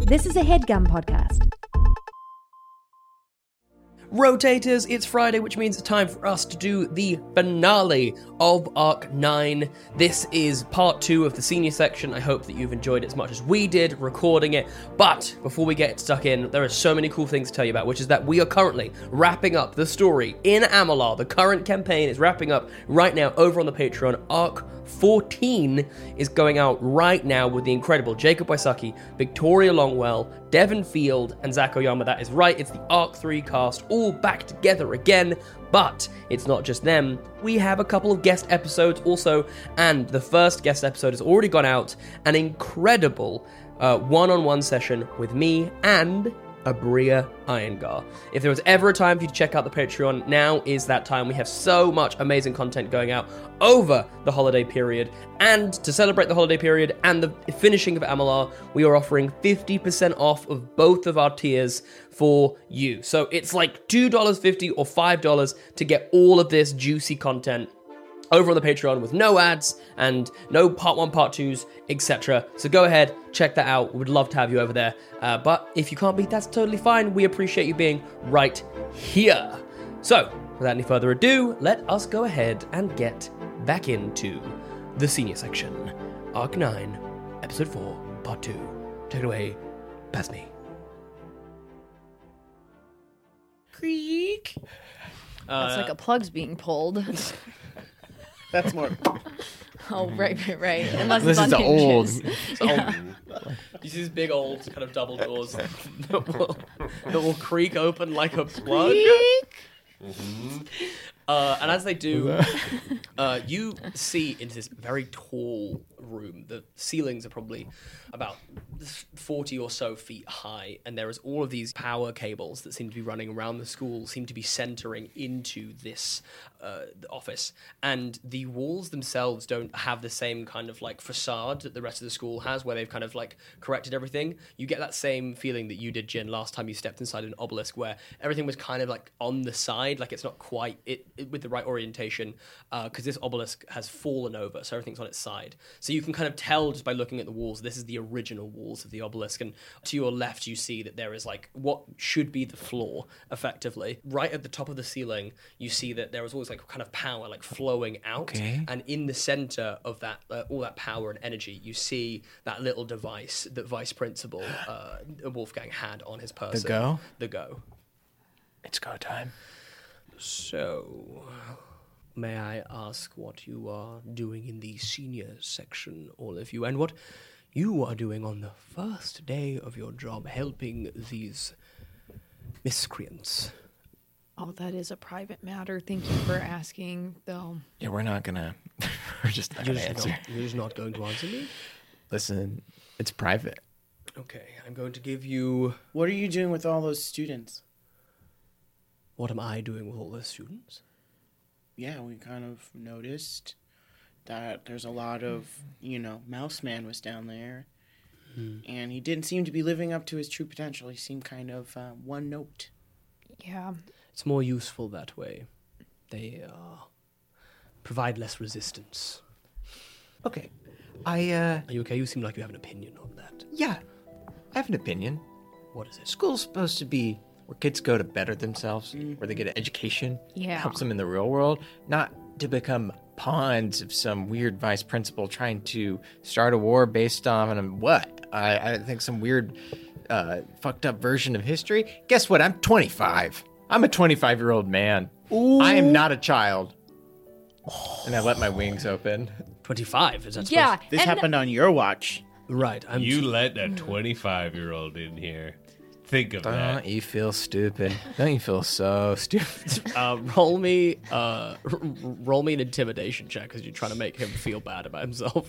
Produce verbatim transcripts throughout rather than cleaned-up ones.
This is a HeadGum podcast. Rotators, it's Friday, which means it's time for us to do the finale of Arc nine. This is part two of the senior section. I hope that you've enjoyed it as much as we did recording it. But before we get stuck in, there are so many cool things to tell you about, which is that we are currently wrapping up the story in Amalar. The current campaign is wrapping up right now over on the Patreon. Arc fourteen is going out right now with the incredible Jacob Wysocki, Victoria Longwell, Devon Field, and Zach Oyama. That is right, it's the Arc three cast all back together again, but it's not just them. We have a couple of guest episodes also, and the first guest episode has already gone out, an incredible uh, one-on-one session with me and Abria Iyengar. If there was ever a time for you to check out the Patreon, now is that time. We have so much amazing content going out over the holiday period, and to celebrate the holiday period and the finishing of Amalar, we are offering fifty percent off of both of our tiers for you. So it's like two dollars fifty or five dollars to get all of this juicy content over on the Patreon with no ads and no part one, part twos, et cetera. So go ahead, check that out. We'd love to have you over there. Uh, but if you can't be, that's totally fine. We appreciate you being right here. So, without any further ado, let us go ahead and get back into the senior section. Arc nine, Episode four, Part two. Take it away, Pasni. Creak. That's Uh, like a plug's being pulled. That's more. Oh, right, right, right. Unless This it's is on the old. hinges. It's old. You see these big old kind of double doors that will, that will creak open like a plug. Uh, and as they do, uh, you see into this very tall room. The ceilings are probably about forty or so feet high, and there is all of these power cables that seem to be running around the school, seem to be centering into this uh, office. And the walls themselves don't have the same kind of like facade that the rest of the school has, where they've kind of like corrected everything. You get that same feeling that you did, Jin, last time you stepped inside an obelisk, where everything was kind of like on the side, like it's not quite it, it with the right orientation, because uh, this obelisk has fallen over, so everything's on its side. So you can kind of tell just by looking at the walls, this is the original walls of the obelisk, and to your left you see that there is like what should be the floor, effectively. Right at the top of the ceiling, you see that there is always like kind of power like flowing out, Okay. and in the center of that, uh, all that power and energy, you see that little device that Vice Principal uh, Wolfgang had on his person. The Go? The Go. It's go time. So, may I ask what you are doing in the senior section, all of you, and what you are doing on the first day of your job helping these miscreants? Oh, that is a private matter. Thank you for asking, though. Yeah, we're not gonna. We're just not You're gonna just, answer. not, you're just not going to answer me? Listen, it's private. Okay, I'm going to give you... What are you doing with all those students? What am I doing with all the students? Yeah, we kind of noticed that there's a lot of, you know, Mouse Man was down there, Hmm. and he didn't seem to be living up to his true potential. He seemed kind of uh, one note. Yeah. It's more useful that way. They uh, provide less resistance. Okay. I, uh, Are you okay? You seem like you have an opinion on that. yeah. I have an opinion. What is it? School's supposed to be where kids go to better themselves, where they get an education, Yeah. helps them in the real world, not to become pawns of some weird vice principal trying to start a war based on what? I, I think some weird, uh, fucked up version of history. Guess what? I'm twenty-five. I'm a twenty-five-year-old man. I am not a child. And I let my wings open. twenty-five, is that Yeah. This and happened on your watch. Right. I'm You let a twenty-five-year-old in here. Think of that. Don't you feel stupid? Don't you feel so stupid? uh, roll me uh, r- roll me an intimidation check because you're trying to make him feel bad about himself.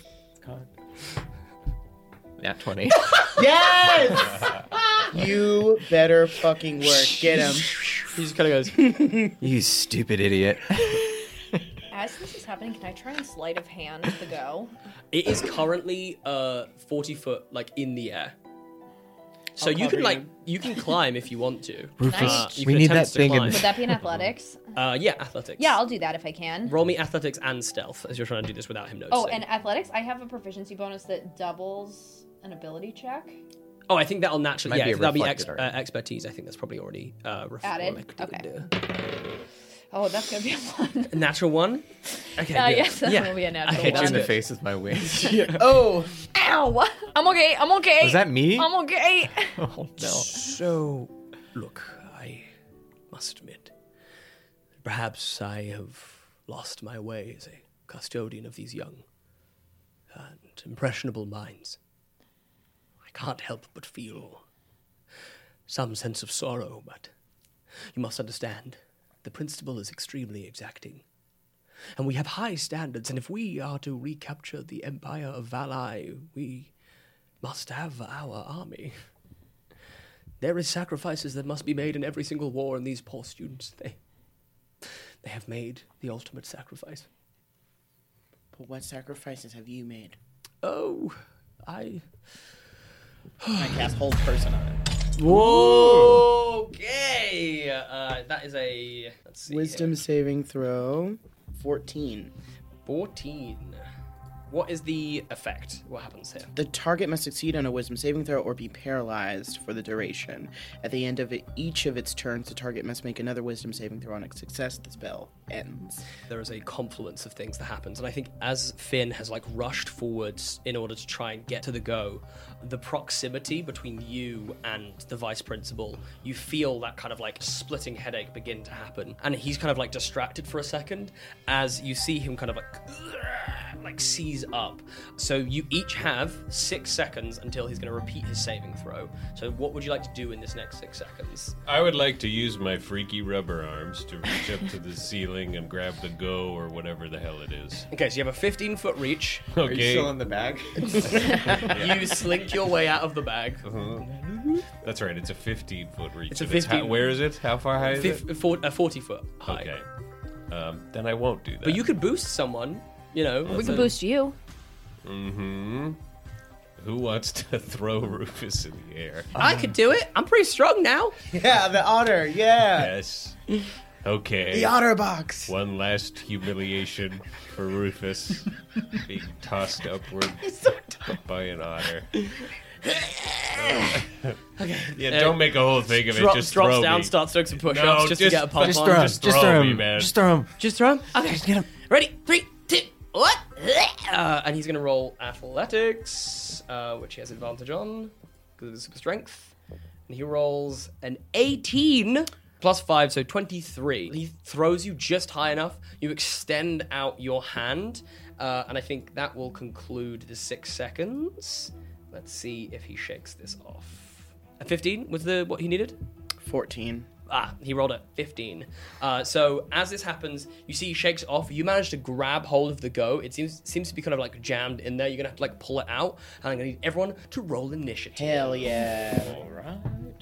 Nat twenty. Yes! You better fucking work. Get him. He just kind of goes, You stupid idiot. as this is happening, can I try and sleight of hand the go? it is currently uh, forty foot like in the air. So I'll you can cover like you. you can climb if you want to. Rufus, Uh, you we can need attempt that to thing in climb. Would that be in athletics? Uh, yeah, athletics. Yeah, I'll do that if I can. Roll me athletics and stealth as you're trying to do this without him noticing. Oh, and athletics, I have a proficiency bonus that doubles an ability check. Oh, I think that'll naturally. Might Yeah, be that'll be reflected ex- uh, already. expertise. I think that's probably already uh, ref- Added? reflected. Okay. Oh, that's gonna be a one. A natural one. Okay. Uh, good. yes, that yeah. will be a I natural hit Hit you you one. in the good. face with my wings. Oh, Ow! I'm okay. I'm okay. Was that me? I'm okay. Oh no. So, look, I must admit, perhaps I have lost my way as a custodian of these young and impressionable minds. I can't help but feel some sense of sorrow, but you must understand, the principal is extremely exacting. And we have high standards, and if we are to recapture the Empire of Valai, we must have our army. There is sacrifices that must be made in every single war, and these poor students, they they have made the ultimate sacrifice. but what sacrifices have you made? Oh, I... I cast hold person on it. Whoa! Okay! Uh, that is a... Let's see Wisdom here. saving throw, fourteen. fourteen. What is the effect? What happens here? The target must succeed on a wisdom saving throw or be paralyzed for the duration. At the end of it, each of its turns, the target must make another wisdom saving throw. On a success, the spell ends. There is a confluence of things that happens, and I think as Finn has like rushed forwards in order to try and get to the go, the proximity between you and the vice principal, you feel that kind of like splitting headache begin to happen, and he's kind of like distracted for a second as you see him kind of like like seize up. So you each have six seconds until he's going to repeat his saving throw. So what would you like to do in this next six seconds? I would like to use my freaky rubber arms to reach up to the ceiling and grab the go or whatever the hell it is. Okay, so you have a fifteen foot reach. Are you Okay. still in the bag? You slink your way out of the bag. That's right, it's a fifteen foot reach. It's a And fifteen- how- where is it? How far high is Fif- it? for- uh, forty foot high. Okay. Um, then I won't do that. But you could boost someone, you know. We so- can boost you. Mm-hmm. Who wants to throw Rufus in the air? I could do it. I'm pretty strong now. Yeah, the otter. Yeah, Yes. Okay. the otter box. One last humiliation for Rufus, being tossed upward by an otter. Okay. Yeah, don't make a whole thing of it. Drop, Just drops throw down, me. starts doing some push-ups No, just, to just- get a pump Just on. throw him. Just Just throw throw me, him. man. Just throw him. Just throw him. Okay. Just get him. Ready? Three, two, what? Uh, and he's going to roll athletics, uh, which he has advantage on because of his super strength. And he rolls an eighteen plus five, so twenty-three. He throws you just high enough. You extend out your hand, uh, and I think that will conclude the six seconds. Let's see if he shakes this off. A fifteen was the what he needed? fourteen. Ah, he rolled a fifteen. Uh, so as this happens, you see he shakes off. You manage to grab hold of the go. It seems seems to be kind of like jammed in there. You're gonna have to like pull it out, and I'm gonna need everyone to roll initiative. Hell yeah. All right.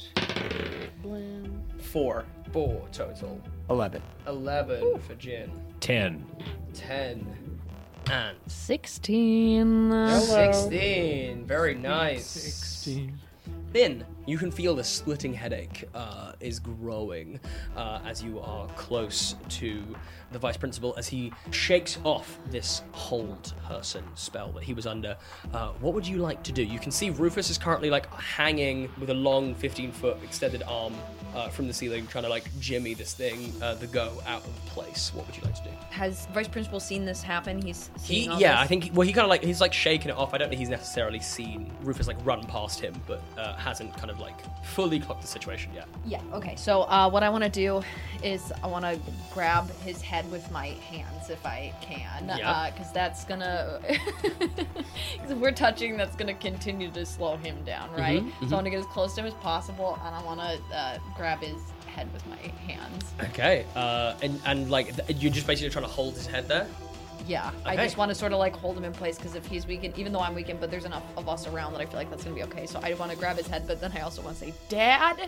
Four. Four total. Eleven. Eleven for Jin. Ten. Ten. And Sixteen. sixteen. Very nice. Sixteen. Finn, you can feel the splitting headache uh, is growing uh, as you are close to the vice principal as he shakes off this hold person spell that he was under. Uh, what would you like to do? You can see Rufus is currently like hanging with a long fifteen foot extended arm uh, from the ceiling, trying to like jimmy this thing, uh, the go, out of place. What would you like to do? Has Vice Principal seen this happen? He's He, seen all yeah, this? I think. Well, he kind of like he's like shaking it off. I don't think he's necessarily seen Rufus like run past him, but uh, hasn't kind of like fully clocked the situation yet. Yeah, okay. So uh, what I want to do is I want to grab his head with my hands if I can. Yeah. Because that's going to... Because if we're touching, that's going to continue to slow him down, right? Mhm, So I want to get as close to him as possible, and I want to uh, grab his head with my hands. Okay, uh, and and like th- you're just basically trying to hold his head there. Yeah, I Okay. just want to sort of like hold him in place because if he's weakened, even though I'm weakened, but there's enough of us around that I feel like that's going to be okay. So I want to grab his head, but then I also want to say, Dad!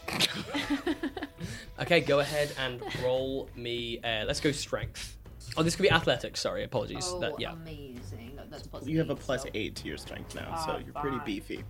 Okay, go ahead and roll me. Uh, let's go strength. Oh, this could be athletics. Sorry, apologies. Oh, that, yeah. amazing. That's plus You have a eight, plus so- eight to your strength now, Ah, so you're pretty fine. beefy.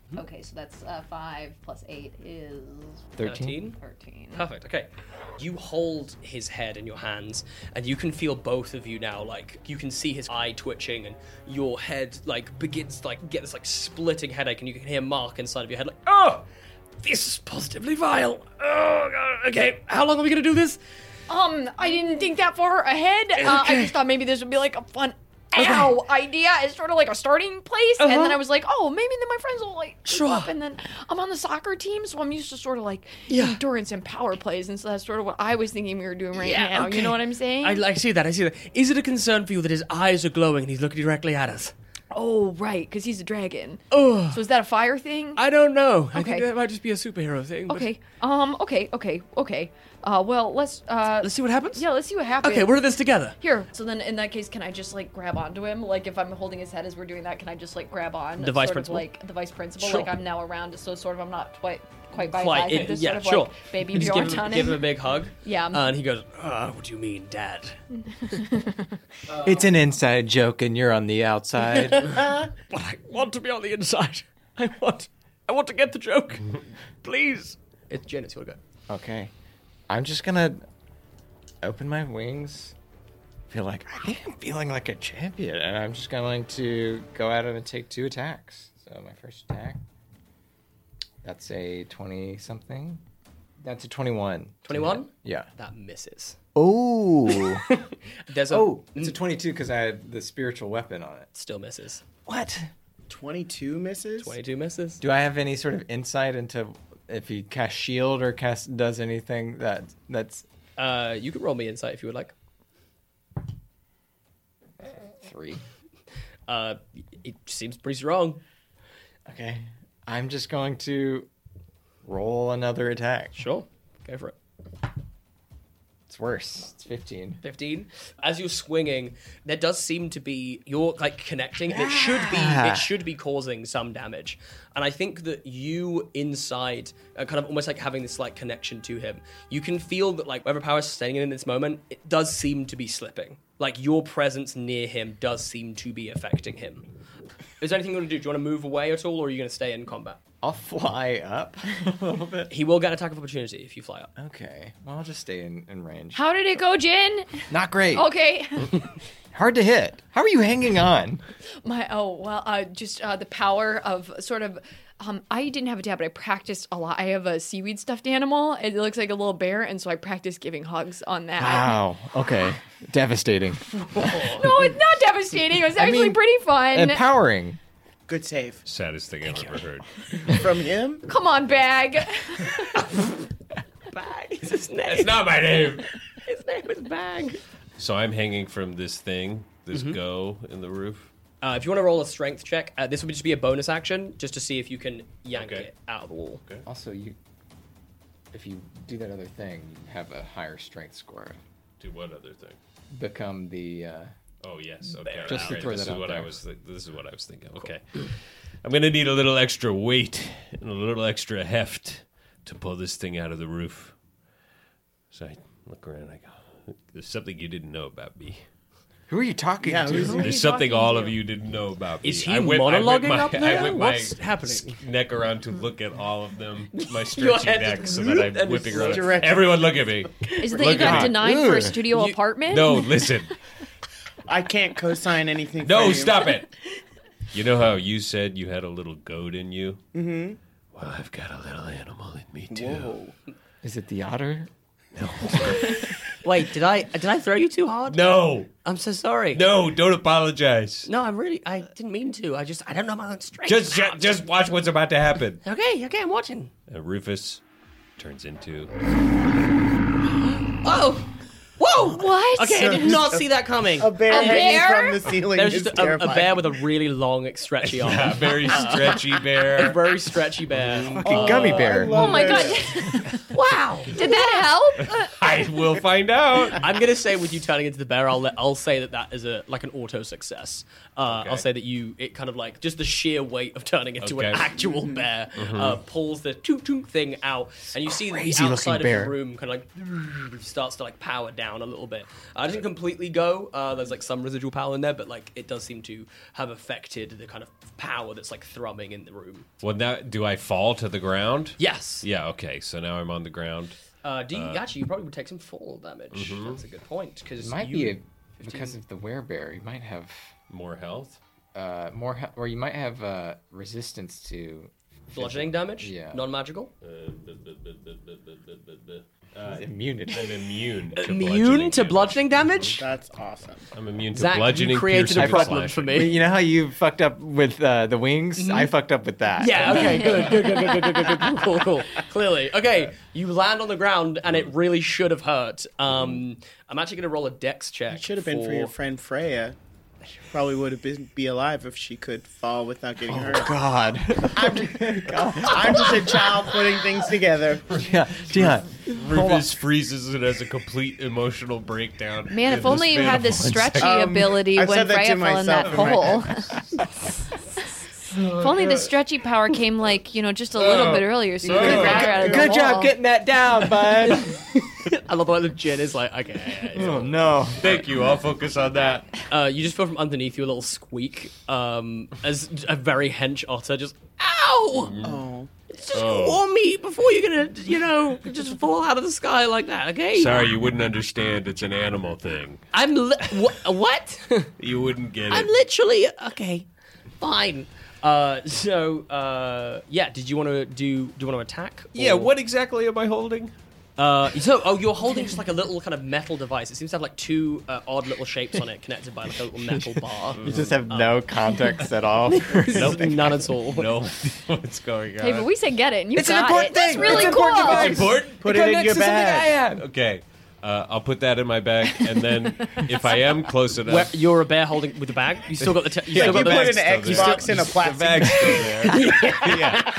Okay, so that's uh, five plus eight is thirteen. thirteen. Perfect. Okay. You hold his head in your hands, and you can feel both of you now. Like you can see his eye twitching, and your head like begins to, like get this like splitting headache, and you can hear Mark inside of your head like, "Oh, this is positively vile. Oh God. Okay, how long are we gonna do this?" Um, I didn't think that far ahead. Uh, I Okay. just thought maybe this would be like a fun ow idea. It's sort of like a starting place. And then Uh-huh. I was like, oh, maybe then my friends will like keep Sure. up. And then I'm on the soccer team, so I'm used to sort of like Yeah. endurance and power plays. And so that's sort of what I was thinking we were doing right Yeah, now. okay. You know what I'm saying? I, I see that. I see that. Is it a concern for you that his eyes are glowing and he's looking directly at us? oh, right, because he's a dragon. Oh, So is that a fire thing? I don't know. I Okay. think that might just be a superhero thing. But okay. Um. Okay. Okay. Okay. Uh. Well, let's. Uh. let's see what happens. Yeah. Let's see what happens. Okay, we're in this together. Here. So then, in that case, can I just like grab onto him? Like, if I'm holding his head as we're doing that, can I just like grab on The vice sort principal? Of, like the vice principal? Sure. Like I'm now around, so sort of I'm not quite quite by Quite, his in- just yeah, sort of sure. like baby You just Bjorn give him, on give him a him. big hug. Yeah. Uh, and he goes, uh, what do you mean, Dad? It's an inside joke, and you're on the outside. But I want to be on the inside. I want I want to get the joke. Please. It's Jen, it's your go. Okay. I'm just gonna open my wings. Feel like I think I'm feeling like a champion, and I'm just going to go at him and take two attacks. So my first attack. That's a twenty something. That's a twenty-one. twenty-one? Yeah. That misses. Oh. There's a oh, it's a twenty-two because I had the spiritual weapon on it. still misses. What? twenty-two misses? twenty-two misses. Do I have any sort of insight into if he casts shield or cast does anything that that's Uh, you can roll me insight if you would like. three? Uh, it seems pretty strong. Okay. I'm just going to roll another attack. Sure. Go for it. It's worse. It's fifteen. fifteen. As you're swinging, there does seem to be you're like connecting, and it should be Yeah. it should be causing some damage. And I think that you inside are kind of almost like having this like connection to him. You can feel that like whatever power is sustaining him in this moment, it does seem to be slipping. Like your presence near him does seem to be affecting him. Is there anything you want to do? Do you want to move away at all, or are you going to stay in combat? I'll fly up a little bit. He will get an attack of opportunity if you fly up. Okay. Well, I'll just stay in, in range. How did it go, Jen? Not great. Okay. Hard to hit. How are you hanging on? My oh well, uh, just uh, the power of sort of. Um, I didn't have a dad, but I practiced a lot. I have a seaweed stuffed animal. It looks like a little bear, and so I practiced giving hugs on that. Wow. Okay. Devastating. No, it's not devastating. It was actually mean, pretty fun. Empowering. Good save. Saddest thing I've ever heard. From him? Come on, bag. Bag is his name. It's not my name. His name is Bag. So I'm hanging from this thing, this go in the roof. Uh, if you want to roll a strength check, uh, this would just be a bonus action, just to see if you can yank Okay. it out of the wall. Okay. Also, you, if you do that other thing, you have a higher strength score. Do what other thing? Become the. Uh, Oh yes. Okay. Just to Alright, throw this that is out what I there. was. Th- this is what I was thinking. Okay. I'm gonna need a little extra weight and a little extra heft to pull this thing out of the roof. So I look around. I go, "There's something you didn't know about me. who are you talking Yeah, to? who's- are you There's something talking all to? of you didn't know about me." Is he I whip, I whip monologuing my, up I there? whip What's my happening? s- neck around to look at all of them. My Your stretchy head neck, just so that I'm and whipping it's around. stretchy. Everyone, look at me. Is it that Look you got at me. denied for a Ugh. studio You- apartment? No, listen. I can't co-sign anything for No, you. stop it. You know how you said you had a little goat in you? Mm-hmm. Well, I've got a little animal in me, too. Whoa. Is it the otter? Wait, did I did I throw you too hard? No, I'm so sorry. no, don't apologize. No, I'm really. I didn't mean to. I just. I don't know my own strength. Just, ju- just watch what's about to happen. Okay. Okay. I'm watching. Uh, Rufus turns into... Oh. Whoa. What? Okay, I did not see that coming. A bear A hanging bear? from the ceiling There's is just a, a terrifying. bear with a really long, stretchy arm. a very stretchy A bear. very stretchy bear. Fucking gummy bear. love Oh my bears. god. Wow. Did that help? I will find out. I'm gonna say with you turning into the bear, I'll let, I'll say that that is a like an auto success. Uh, Okay. I'll say that you it kind of like just the sheer weight of turning into an Okay. actual bear uh, pulls the toot toot thing out, and you see that the Crazy looking outside of bear. the room kind of like starts to like power down a little bit. I didn't completely go. Uh, there's like some residual power in there, but like it does seem to have affected the kind of power that's like thrumming in the room. Well, now do I fall to the ground? Yes. Yeah. Okay. So now I'm on the ground. Uh, do you actually? You probably would take some fall damage. Mm-hmm. That's a good point because It might you, be a, because of the werebear. You might have More health. uh, more, he- or you might have uh, resistance to bludgeoning damage. Yeah. Non-magical. Uh, bu- bu- bu- bu- bu- bu- bu- bu- bu- uh, immunity. I'm immune. To Immune to damage. bludgeoning damage. That's awesome. I'm immune to Zach, you bludgeoning. created a piercing, problem and for slashing. me. You know how you fucked up with uh, the wings? I fucked up with that. Yeah, okay, good, good, good, good, good, good, good, cool, cool, cool. Clearly. Okay, you land on the ground and it really should have hurt. Um, I'm actually going to roll a dex check. It should have been for your friend Freya. She probably would have been be alive if she could fall without getting hurt. God. I'm, I'm just a child putting things together. yeah, yeah. Rufus freezes and has a complete emotional breakdown. Man, in if the only you span had of this one stretchy second. Um, ability I've when said that to Freya fell in that myself in my hole. If only the stretchy power came like, you know, just a little bit earlier so you could Oh. grab her out of the Good hole. job getting that down, bud. I love the way the Jin is like, okay. oh no. Thank you. I'll focus on that. Uh, you just feel from underneath you a little squeak um, as a very hench otter just, ow! Oh. Just Oh. warm me before you're gonna, you know, just fall out of the sky like that, okay? Sorry, you wouldn't understand. It's an animal thing. I'm li- wh- what? You wouldn't get I'm it. literally okay. Fine. Uh, so uh, yeah. Did you want to do? Do you want to attack? Yeah. or- What exactly am I holding? Uh, so oh, you're holding just like a little kind of metal device. It seems to have like two uh, odd little shapes on it, connected by like a little metal bar. You just have no context at all. Nope, none at all. No. What's going on? Hey, but we said get it, and you It's an got important it. That's thing. really It's an cool. important device. Important? Put it in your bag. Okay. Uh, I'll put that in my bag, and then if I am close enough, Where, you're a bear holding with the bag. You still got the. Te- you Yeah, still you got put the. an still there. Xbox in a the plastic bag's bag. still there.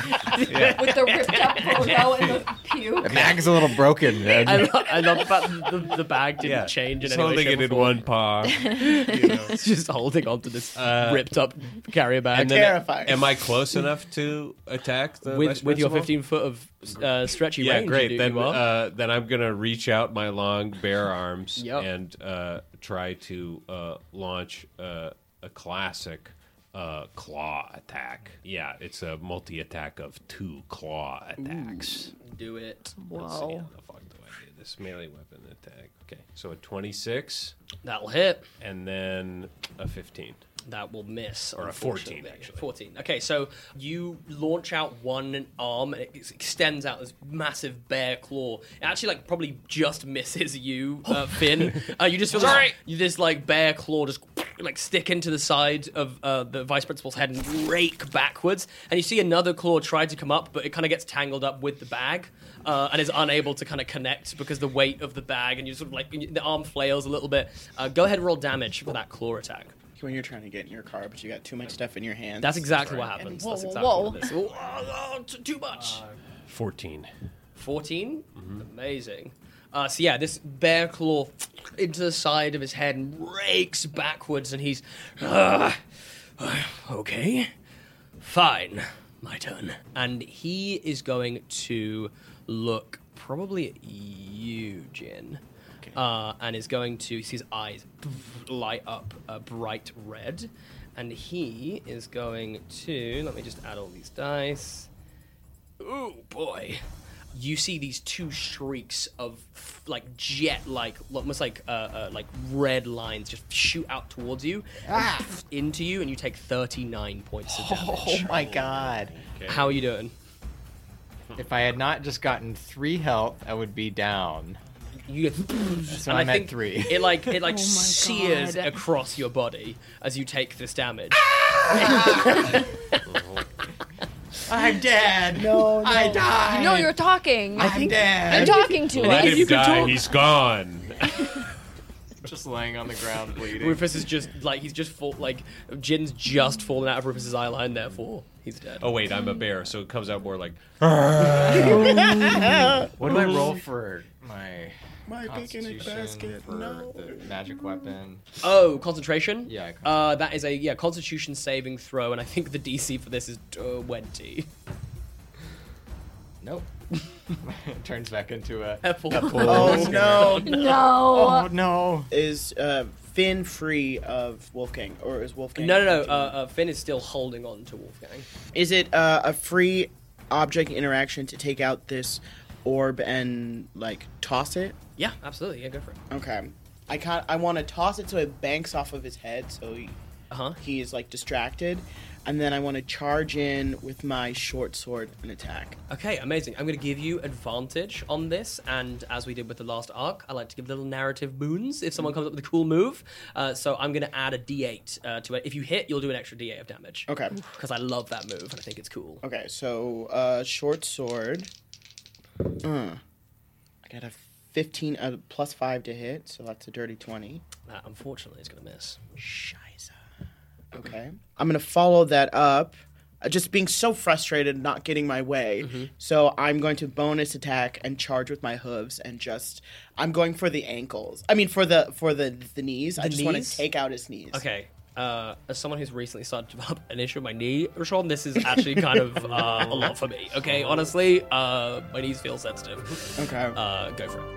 yeah. With the ripped up photo and the puke. The bag's a little broken. I, lo- I love the fact that the, the bag didn't Yeah. change in Just any way, holding shape, it or in form. one paw. You know. It's just holding onto this Uh, ripped up carrier bag. And then, Terrifying. am I close enough to attack the with vice with your principal? fifteen foot of uh, stretchy Yeah, range. great. You, Then, you are. uh, then I'm gonna reach out my long bear arms Yep. and uh, try to uh, launch uh, a classic uh, claw attack. Yeah, it's a multi-attack of two claw attacks. do it. Let's see, Whoa. how the fuck do I do this melee weapon attack? Okay, so a twenty-six That'll hit. and then a fifteen. That will miss. Or a unfortunately. fourteen, actually. fourteen. Okay, so you launch out one arm and it ex- extends out this massive bear claw. It actually, like, probably just misses you, uh, Finn. Uh, you just feel Sorry. This, this, like, bear claw just, like, stick into the side of uh, the vice principal's head and rake backwards. And you see another claw try to come up, but it kind of gets tangled up with the bag. Uh, and is unable to kind of connect because the weight of the bag, and you sort of, like, the arm flails a little bit. Uh, go ahead and roll damage for that claw attack. When you're trying to get in your car, but you got too much stuff in your hands. That's exactly That's what right. happens. Whoa, That's whoa, exactly whoa. what it is. Oh, oh, oh, t- too much. fourteen. fourteen? Amazing. Uh, so yeah, this bear claw into the side of his head and rakes backwards, and he's... "Ah, okay, fine, my turn. And he is going to look probably at you, Jin. Uh, and is going to see his eyes light up a bright red, and he is going to, let me just add all these dice. Oh boy. You see these two streaks of like jet-like, almost like uh, uh, like red lines just shoot out towards you, and into you, and you take thirty-nine points of Oh damage. my god. How are you doing? If I had not just gotten three health, I would be down. You get, So and I'm I at think three. It like it like Oh my sears God. across your body as you take this damage. I'm dead. No, no. I died. No, you're talking. I'm dead. You're talking to Let us. him die. He's gone. Just laying on the ground bleeding. Rufus is just like he's just fall, like Jin's just fallen out of Rufus's eye line, therefore he's dead. Oh wait, I'm a bear, so it comes out more like. What do I roll for my My picnic constitution basket. for No. the magic weapon? Oh, concentration? Yeah, Uh, that is a yeah constitution saving throw, and I think the D C for this is twenty. Nope. Turns back into a Apple. Oh no! No. Oh no! Is uh, Finn free of Wolfgang, or is Wolfgang? No, no, no. Uh, continuing? uh, Finn is still holding on to Wolfgang. Is it uh, a free object interaction to take out this orb and like toss it? Yeah, absolutely. Yeah, go for it. Okay. I can't. I want to toss it so it banks off of his head, so he, Uh huh. he is like distracted, and then I want to charge in with my short sword and attack. Okay, amazing. I'm going to give you advantage on this, and as we did with the last arc, I like to give little narrative boons if someone comes up with a cool move. Uh, so I'm going to add a d eight uh, to it. If you hit, you'll do an extra d eight of damage. Okay. Because I love that move, and I think it's cool. Okay. So uh, short sword. Uh, I got a fifteen uh, plus five to hit, so that's a dirty twenty. That, unfortunately, is going to miss. Scheiße. Okay. I'm going to follow that up. Uh, just being so frustrated, not getting my way. Mm-hmm. So I'm going to bonus attack and charge with my hooves and just I'm going for the ankles. I mean for the for the the knees. I just want knees? to take out his knees. Okay. Uh, as someone who's recently started to develop an issue with my knee, Rashawn, this is actually kind of uh, a lot for me. Okay, honestly, uh, my knees feel sensitive. Okay. Uh, go for it.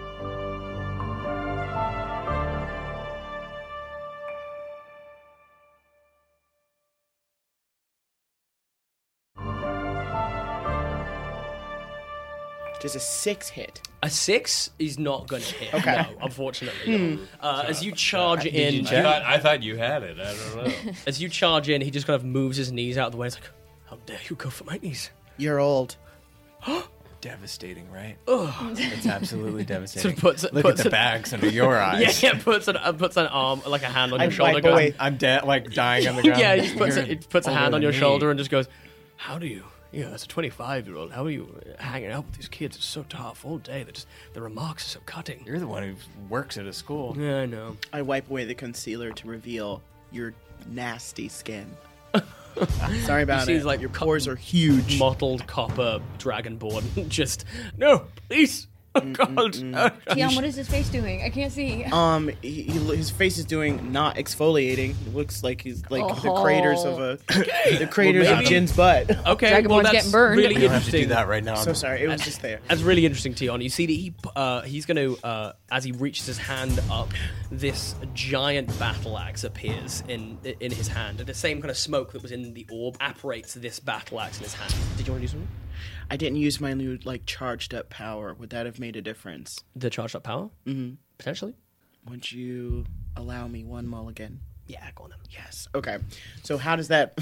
Does a six hit? A six is not going to hit. Okay. No, unfortunately. No. Uh, as you charge in, I thought, I thought you had it. I don't know. as you charge in, he just kind of moves his knees out of the way. It's like, how dare you go for my knees? You're old. Devastating, right? It's absolutely devastating. So puts- Look puts at the it- bags under your eyes. Yeah, yeah. Puts an uh, puts an arm, like a hand on I your shoulder. wipe goes- away. I'm dead, like dying on the ground. yeah, he just puts, You're a, he puts a older hand on than your me. shoulder and just goes, how do you? Yeah, as a twenty-five-year-old, how are you hanging out with these kids? It's so tough all day. They're just, the remarks are so cutting. You're the one who works at a school. Yeah, I know. I wipe away the concealer to reveal your nasty skin. Sorry about see it. he's like your cut- pores are huge. Mottled copper dragonborn. Just, no, please. Oh, God. Tion, what is his face doing? I can't see. Um, he, he, his face is doing not exfoliating. It looks like he's like the Oh. craters of a the craters Well, of maybe- Jin's butt. Okay, Dragonborn's well, that's getting burned. really You don't have to interesting. do that right now. So sorry, it was just there. That's really interesting, Tion. You see that he uh, he's going to, uh, as he reaches his hand up, this giant battle axe appears in in his hand. And the same kind of smoke that was in the orb apparates this battle axe in his hand. Did you want to do something? I didn't use my new like charged up power. Would that have made a difference? The charged up power? Mm-hmm. Potentially? Would you allow me one mulligan? Yeah, go on then. Yes. Okay. So how does that?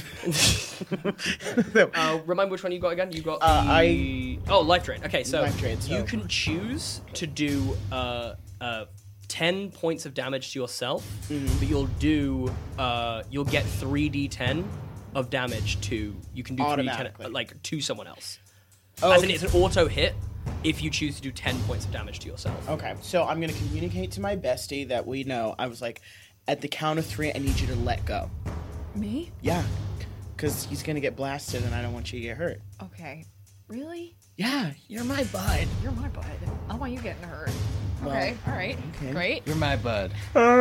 Uh, remind me which one you got again? You got the... Uh, I- Oh, life drain. Okay, so, Life drain, so- you can choose to do uh, uh, ten points of damage to yourself, Mm-hmm. but you'll do... Uh, you'll get three d ten of damage to... You can do three d ten, Automatically. like, to someone else. Oh, As in, it's an auto hit if you choose to do ten points of damage to yourself. Okay. So I'm gonna communicate to my bestie that we know. I was like, at the count of three, I need you to let go. Me? Yeah. Because he's gonna get blasted, and I don't want you to get hurt. Okay. Really? Yeah, you're my bud. You're my bud. I don't want you getting hurt. Okay. All right. okay. Great. You're my bud.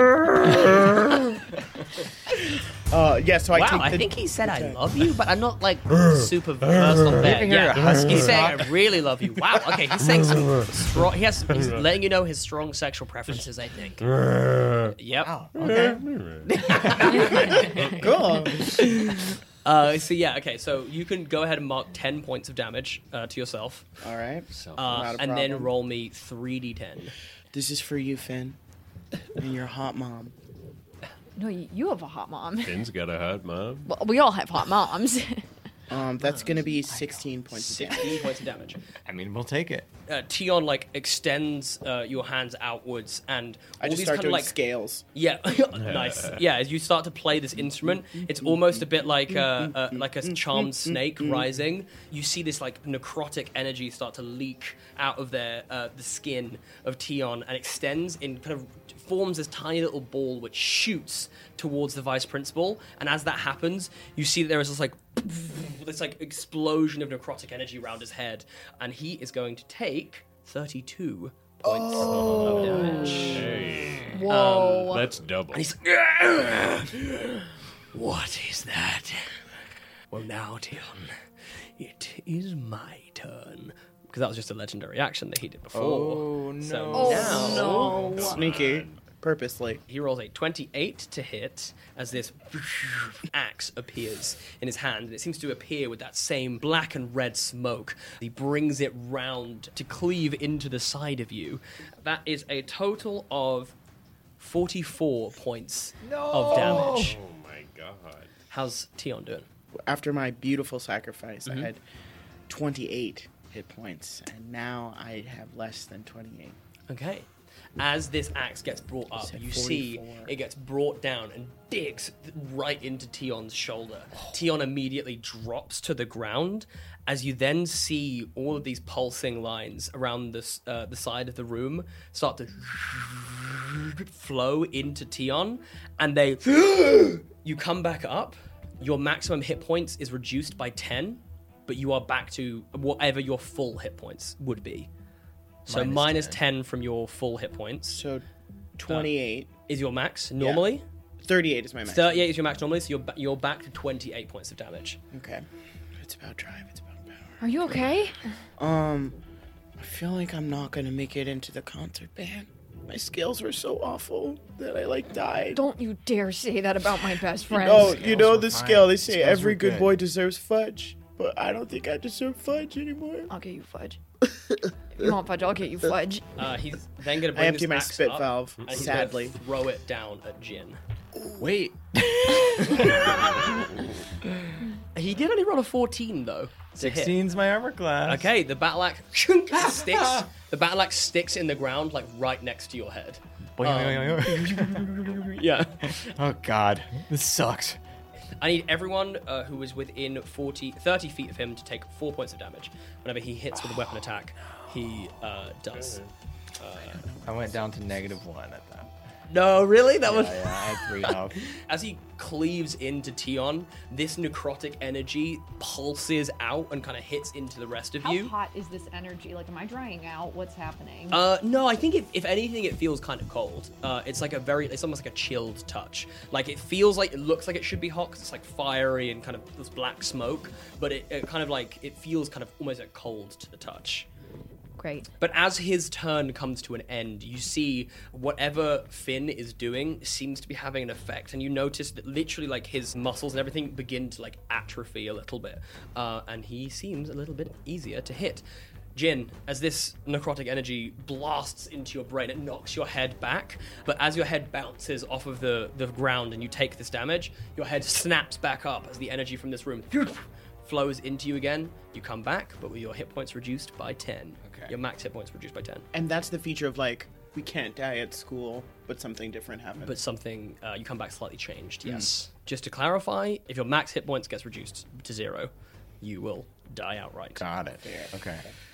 Uh, yeah. So I Wow, take I the, think he said I love you, but I'm not like super versed on that. hear Yeah, a husky he's saying talk? I really love you. Wow. Okay, he's saying some strong. He has. He's letting you know his strong sexual preferences. I think. Yep. cool. Uh, so yeah. Okay. So you can go ahead and mark ten points of damage uh, to yourself, All right. uh, Not a and then problem. roll me three d ten. This is for you, Finn, and your hot mom. No, you, you have a hot mom. Finn's got a hot mom. Well, we all have hot moms. Um, that's gonna be sixteen points of damage. Sixteen points of damage. I mean, we'll take it. Uh, Tion like extends uh, your hands outwards, and I all just these start kind doing of like scales. Yeah, nice. Yeah, as you start to play this instrument, it's almost a bit like a, a like a charmed snake rising. You see this like necrotic energy start to leak out of their uh, the skin of Tion and extends in kind of forms this tiny little ball which shoots towards the vice principal. And as that happens, you see that there is this like this like explosion of necrotic energy around his head, and he is going to take thirty-two points of damage. Hey, Whoa. that's double. And he's like, what is that? Well, now, Tion, it is my turn. because that was just a legendary action that he did before. Oh, no. So Oh, now no. Sneaky. Purposely. he rolls a twenty-eight to hit as this axe appears in his hand, and it seems to appear with that same black and red smoke. He brings it round to cleave into the side of you. That is a total of forty-four points of damage. Oh my god. How's Tion doing? After my beautiful sacrifice, Mm-hmm. I had twenty-eight hit points, and now I have less than twenty-eight. Okay. As this axe gets brought up, said you see forty-four. it gets brought down and digs right into Tion's shoulder. Tion immediately drops to the ground as you then see all of these pulsing lines around this, uh, the side of the room start to flow into Tion, and they... You come back up, your maximum hit points is reduced by ten, but you are back to whatever your full hit points would be. So Minus minus ten. ten from your full hit points So twenty-eight. is your max normally. thirty-eight is my max. thirty-eight is your max normally, so you're, ba- you're back to twenty-eight points of damage. Okay. It's about drive. It's about power. Are you okay? Um, I feel like I'm not gonna make it into the concert band. My skills were so awful that I like died. Don't you dare say that about my best friend. Oh, you Skills know were the fine. skill. They say Skills every were good good. boy deserves fudge, but I don't think I deserve fudge anymore. I'll get you fudge. If you want fudge, I'll get you fudge. Uh, he's then going to I bring empty this my axe spit up, valve, and he's sadly. gonna throw it down at Jin. Wait. He did only roll a fourteen though. to hit. sixteen's my armor class. Okay, the battle axe sticks. The battle axe sticks in the ground, like right next to your head. Yeah. Oh god, this sucks. I need everyone uh, who is within forty, thirty feet of him to take four points of damage. Whenever he hits with a weapon attack, he uh, does. I went down to negative one at that. No, really? That Yeah, was. yeah, I had three health. As he cleaves into Tion, this necrotic energy pulses out and kind of hits into the rest of How you. hot is this energy? Like, am I drying out? What's happening? Uh, no, I think it, if anything, it feels kind of cold. Uh, it's like a very, it's almost like a chilled touch. Like it feels like, it looks like it should be hot because it's like fiery and kind of this black smoke, but it, it kind of like, it feels kind of almost like cold to the touch. Great. But as his turn comes to an end, you see whatever Finn is doing seems to be having an effect, and you notice that literally like his muscles and everything begin to like atrophy a little bit, uh, and he seems a little bit easier to hit. Jin, as this necrotic energy blasts into your brain, it knocks your head back, but as your head bounces off of the, the ground and you take this damage, your head snaps back up as the energy from this room flows into you again. You come back, but with your hit points reduced by ten. Okay. Your max hit points reduced by ten. And that's the feature of like, we can't die at school, but something different happens. But something, uh, you come back slightly changed, yes. Just to clarify, if your max hit points gets reduced to zero, you will die outright. Got it. Okay.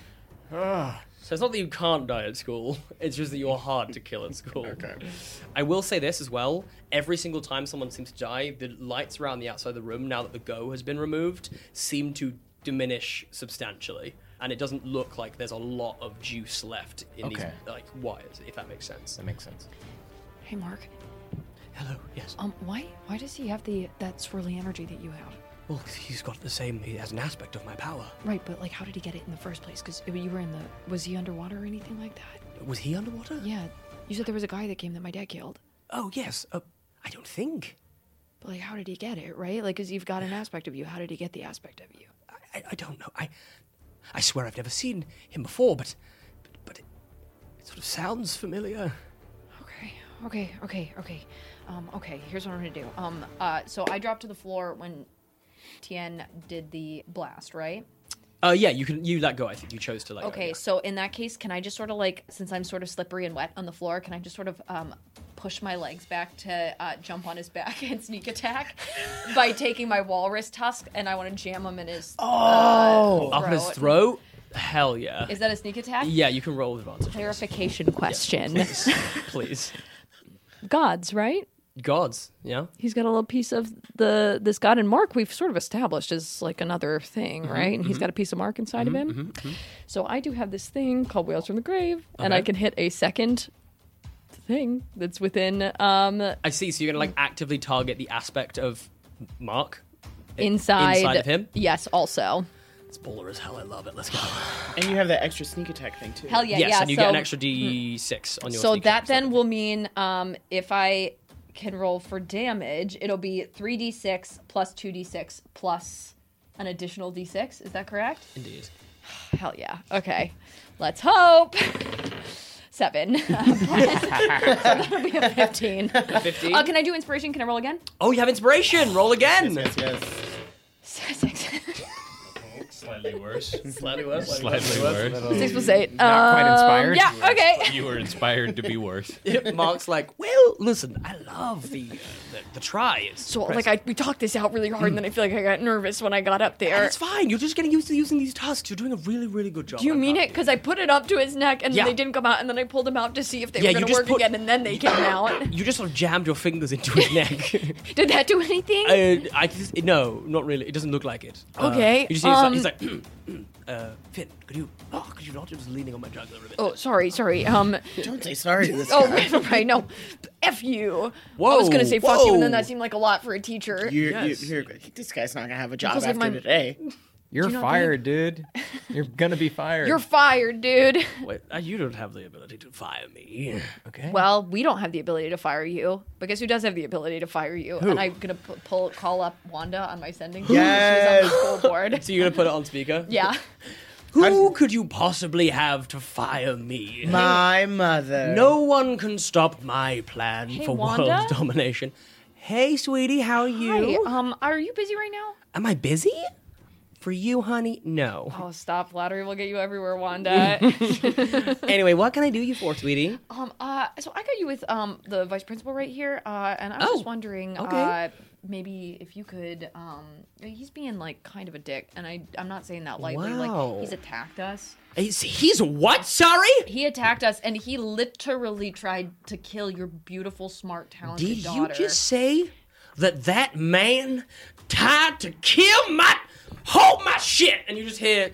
So it's not that you can't die at school, it's just that you're hard to kill at school. Okay. I will say this as well, every single time someone seems to die, the lights around the outside of the room, now that the go has been removed, seem to diminish substantially. And it doesn't look like there's a lot of juice left in Okay. these like wires, if that makes sense. That makes sense. Hey, Mark. Hello, yes. Um, why why does he have the that swirly energy that you have? Well, he's got the same, he has an aspect of my power. Right, but like, how did he get it in the first place? Because you were in the was he underwater or anything like that? Was he underwater? Yeah, you said there was a guy that came that my dad killed. Oh, yes. Uh, I don't think. But like, how did he get it? Right, like, because you've got an aspect of you. How did he get the aspect of you? I, I don't know. I I swear I've never seen him before, but but, but it, it sort of sounds familiar. Okay, okay, okay, okay. Um, okay, here's what I'm gonna do. Um, uh, so I dropped to the floor when Tien did the blast, right? Uh, yeah, you can you let go. I think you chose to let go. Okay, yeah. so in that case, can I just sort of like, since I'm sort of slippery and wet on the floor, can I just sort of um, push my legs back to uh, jump on his back and sneak attack by taking my walrus tusk and I want to jam him in his Oh, uh, up his throat. Hell yeah. Is that a sneak attack? Yeah, you can roll with advantage. Clarification question. Please, please. Gods, right? Gods, yeah. He's got a little piece of the this god, and Mark we've sort of established as like another thing, Mm-hmm, right? And he's got a piece of Mark inside of him. So I do have this thing called Whales from the Grave, and I Okay. can hit a second thing that's within um I see. So you're gonna like actively target the aspect of Mark i- inside inside of him. Yes, also. It's baller as hell. I love it. Let's go. And you have that extra sneak attack thing too. Hell yeah, yes, yeah. and you so, get an extra d six on your. So sneak that attack. then will mean um, if I can roll for damage, it'll be three d six plus two d six plus an additional d six. Is that correct? Indeed. Hell yeah. Okay. Let's hope. Seven. so that'll be a fifteen. fifteen. Uh, can I do inspiration? Can I roll again? Oh, you have inspiration. Roll again. Yes, yes. Six. Slightly worse. Slightly worse. Slightly worse. Six plus eight. Not quite Um, inspired? Yeah. Okay. You were inspired to be worse. Mark's like, well, listen, I love the uh, the, the try. It's So like I we talked this out really hard, and then I feel like I got nervous when I got up there. It's fine. You're just getting used to using these tusks. You're doing a really, really good job. Do you I'm mean proud it? of Because I put it up to his neck, and Yeah. then they didn't come out, and then I pulled them out to see if they Yeah, were you going to just work put- again, and then they came out. you. You just sort of jammed your fingers into his neck. Did that do anything? uh, I just, no, not really. It doesn't look like it. Uh, Okay, You just see he's um, like, he's like uh, Finn, could you? Oh, could you not just leaning on my jugular a bit? Oh, sorry, sorry. Um, Don't say sorry to this oh, guy. right, right, no, f you. I Whoa, was gonna say fuck you, and then whoa. that seemed like a lot for a teacher. You're, Yes. you're, you're, this guy's not gonna have a job Because of after my- today. You're you not fired, dude. You're gonna be fired. You're fired, dude. Wait, uh, you don't have the ability to fire me. okay. Well, we don't have the ability to fire you. But guess who does have the ability to fire you? And I'm gonna pu- pull call up Wanda on my sending. team. Yes. She's on the school board. So you're gonna put it on speaker? Yeah. Who could you possibly have to fire me? My mother. No one can stop my plan Hey, for Wanda? world domination. Hey, sweetie, how are you? Hi. Um, are you busy right now? Am I busy? For you, honey? No. Oh, stop. Flattery will get you everywhere, Wanda. Anyway, what can I do you for, sweetie? um, uh, so I got you with um the vice principal right here, uh, and I was Oh, just wondering, okay. uh, maybe if you could, um, he's being like kind of a dick, and I I'm not saying that lightly. Wow. Like he's attacked us. He's, he's what? Sorry? He attacked us, and he literally tried to kill your beautiful, smart, talented Did daughter. you just say that that man tried to kill my... Hold my shit! And you just hear...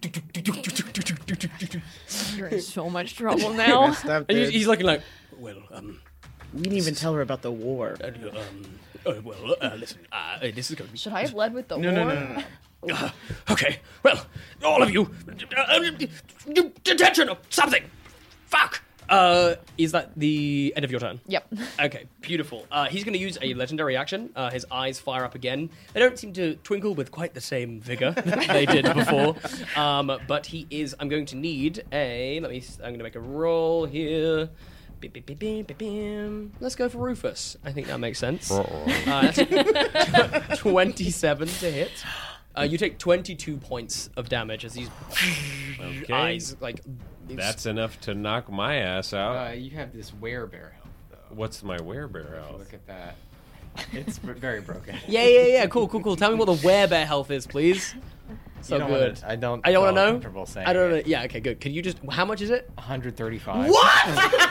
You're in so much trouble now. Messed up, And he's, dude. he's looking like, well, um... We didn't even tell her about the war. uh, um uh, well, uh, listen, uh, this is going to be... Should I have led with the No, war? no, no, no, no. Uh, okay, well, all of you, uh, you detention or something. Fuck. Uh, is that the end of your turn? Yep. Okay, beautiful. Uh, he's going to use a legendary action. Uh, his eyes fire up again. They don't seem to twinkle with quite the same vigor that they did before. Um, but he is. I'm going to need a. Let me. I'm going to make a roll here. Bim, bim, bim, bim, bim, bim. Let's go for Rufus. I think that makes sense. Uh, that's twenty-seven to hit. Uh, you take twenty-two points of damage as these Okay. eyes like. That's enough to knock my ass out. Uh, you have this werebear health, though. What's my werebear health? Look at that. It's v- very broken. Yeah, yeah, yeah. Cool, cool, cool. Tell me what the werebear health is, please. So You don't good. Wanna, I don't. I don't want feel to know. Comfortable saying I don't know. it. Yeah. Okay. Good. Can you just? How much is it? one hundred thirty-five. What?